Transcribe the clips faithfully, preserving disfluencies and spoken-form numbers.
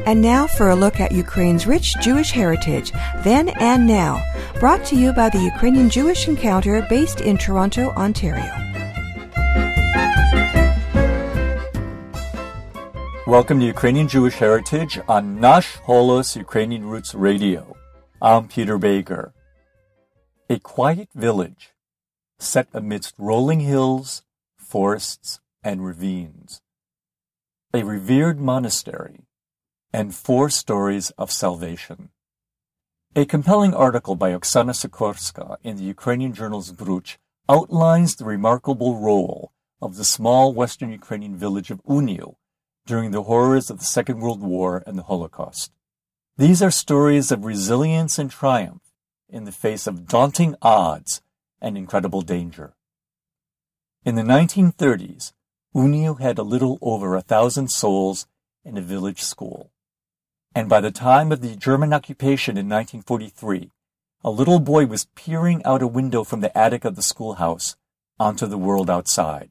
And now for a look at Ukraine's rich Jewish heritage, then and now, brought to you by the Ukrainian Jewish Encounter based in Toronto, Ontario. Welcome to Ukrainian Jewish Heritage on Nash Holos Ukrainian Roots Radio. I'm Peter Baker. A quiet village set amidst rolling hills, forests, and ravines. A revered monastery and four stories of salvation. A compelling article by Oksana Sikorska in the Ukrainian journal Zbruch outlines the remarkable role of the small western Ukrainian village of Univ during the horrors of the Second World War and the Holocaust. These are stories of resilience and triumph in the face of daunting odds and incredible danger. In the nineteen thirties, Univ had a little over a thousand souls in a village school. And by the time of the German occupation in nineteen forty-three, a little boy was peering out a window from the attic of the schoolhouse onto the world outside.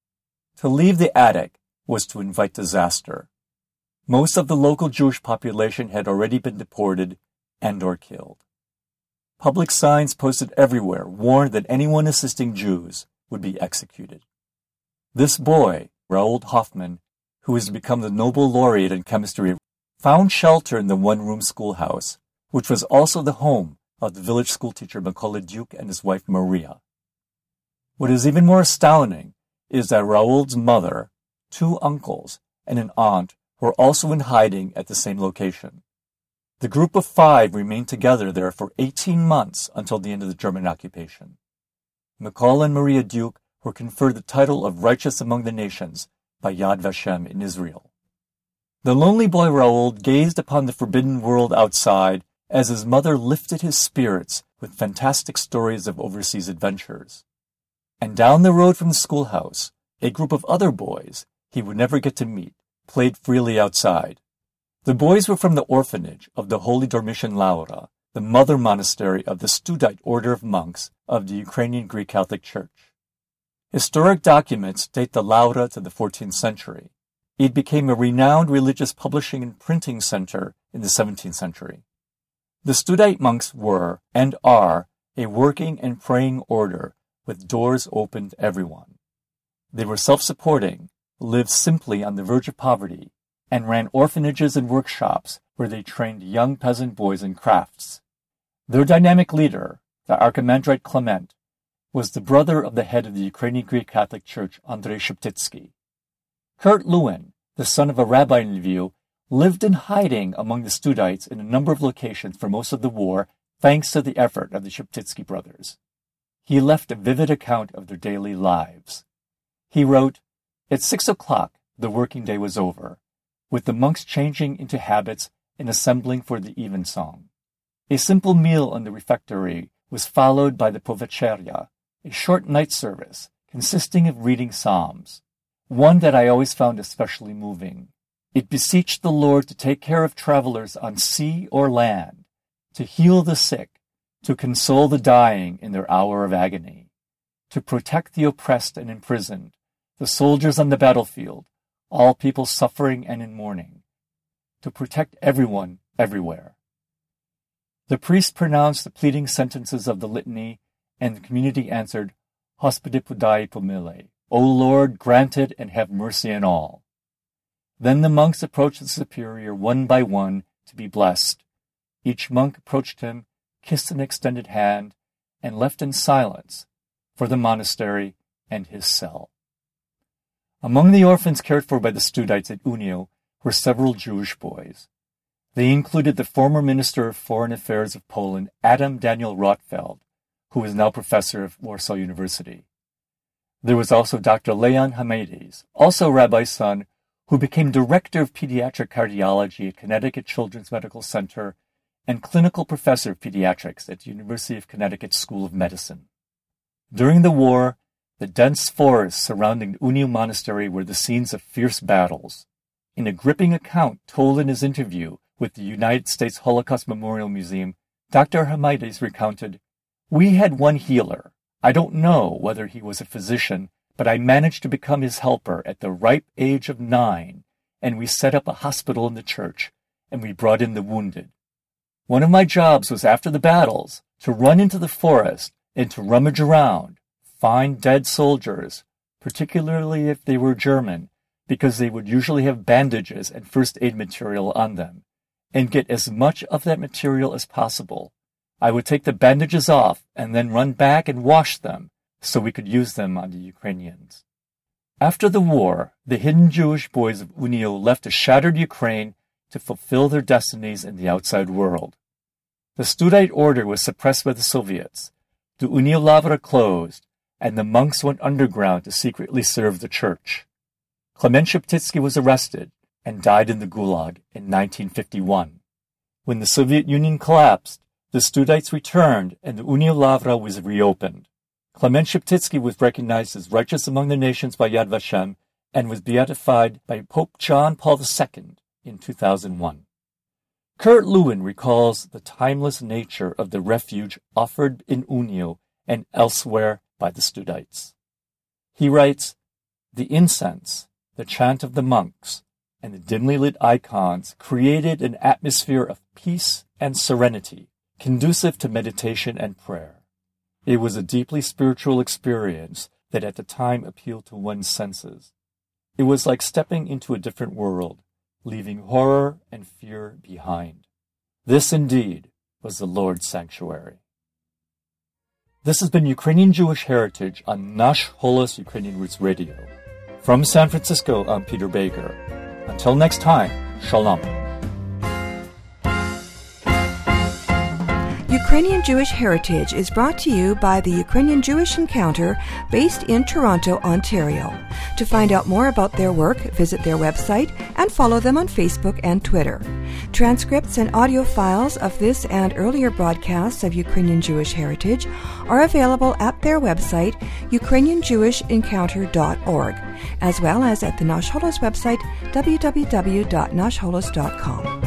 To leave the attic was to invite disaster. Most of the local Jewish population had already been deported and or killed. Public signs posted everywhere warned that anyone assisting Jews would be executed. This boy, Raoul Hoffman, who has become the Nobel laureate in chemistry, found shelter in the one-room schoolhouse, which was also the home of the village schoolteacher Mykola Dyuk and his wife Maria. What is even more astounding is that Raoul's mother, two uncles, and an aunt were also in hiding at the same location. The group of five remained together there for eighteen months until the end of the German occupation. Mykola and Maria Dyuk were conferred the title of Righteous Among the Nations by Yad Vashem in Israel. The lonely boy Raoul gazed upon the forbidden world outside as his mother lifted his spirits with fantastic stories of overseas adventures. And down the road from the schoolhouse, a group of other boys he would never get to meet played freely outside. The boys were from the orphanage of the Holy Dormition Laura, the mother monastery of the Studite order of monks of the Ukrainian Greek Catholic Church. Historic documents date the Laura to the fourteenth century. It became a renowned religious publishing and printing center in the seventeenth century. The Studite monks were, and are, a working and praying order with doors open to everyone. They were self-supporting, lived simply on the verge of poverty, and ran orphanages and workshops where they trained young peasant boys in crafts. Their dynamic leader, the Archimandrite Clement, was the brother of the head of the Ukrainian Greek Catholic Church, Andrei Sheptytsky. Kurt Lewin, the son of a rabbi in Lviv, lived in hiding among the Studites in a number of locations for most of the war, thanks to the effort of the Sheptytsky brothers. He left a vivid account of their daily lives. He wrote, "At six o'clock the working day was over, with the monks changing into habits and assembling for the evensong. A simple meal in the refectory was followed by the povecheria, a short night service consisting of reading psalms, one that I always found especially moving. It beseeched the Lord to take care of travelers on sea or land, to heal the sick, to console the dying in their hour of agony, to protect the oppressed and imprisoned, the soldiers on the battlefield, all people suffering and in mourning, to protect everyone everywhere." The priest pronounced the pleading sentences of the litany, and the community answered, "Hospede podai pomile," O Lord, grant it and have mercy on all. Then the monks approached the superior one by one to be blessed. Each monk approached him, kissed an extended hand, and left in silence for the monastery and his cell. Among the orphans cared for by the Studites at Univ were several Jewish boys. They included the former Minister of Foreign Affairs of Poland, Adam Daniel Rotfeld, who is now professor of Warsaw University. There was also Doctor Leon Hamaides, also Rabbi's son, who became Director of Pediatric Cardiology at Connecticut Children's Medical Center and Clinical Professor of Pediatrics at the University of Connecticut School of Medicine. During the war, the dense forests surrounding Univ Monastery were the scenes of fierce battles. In a gripping account told in his interview with the United States Holocaust Memorial Museum, Doctor Hamaides recounted, "We had one healer. I don't know whether he was a physician, but I managed to become his helper at the ripe age of nine, and we set up a hospital in the church, and we brought in the wounded. One of my jobs was after the battles to run into the forest and to rummage around, find dead soldiers, particularly if they were German, because they would usually have bandages and first aid material on them, and get as much of that material as possible. I would take the bandages off and then run back and wash them so we could use them on the Ukrainians. After the war, the hidden Jewish boys of Unio left a shattered Ukraine to fulfill their destinies in the outside world. The Studite order was suppressed by the Soviets, the Unio Lavra closed, and the monks went underground to secretly serve the church. Clement Sheptytsky was arrested and died in the Gulag in nineteen fifty-one. When the Soviet Union collapsed, the Studites returned and the Unio Lavra was reopened. Clement Sheptytsky was recognized as righteous among the nations by Yad Vashem and was beatified by Pope John Paul the Second in two thousand one. Kurt Lewin recalls the timeless nature of the refuge offered in Unio and elsewhere by the Studites. He writes, "The incense, the chant of the monks, and the dimly lit icons created an atmosphere of peace and serenity, conducive to meditation and prayer. It was a deeply spiritual experience that at the time appealed to one's senses. It was like stepping into a different world, leaving horror and fear behind. This indeed was the Lord's sanctuary." This has been Ukrainian Jewish Heritage on Nash Holos Ukrainian Roots Radio. From San Francisco, I'm Peter Baker. Until next time, Shalom. Ukrainian Jewish Heritage is brought to you by the Ukrainian Jewish Encounter based in Toronto, Ontario. To find out more about their work, visit their website and follow them on Facebook and Twitter. Transcripts and audio files of this and earlier broadcasts of Ukrainian Jewish Heritage are available at their website, ukrainian jewish encounter dot org, as well as at the Nash Holos website, w w w dot nash holos dot com.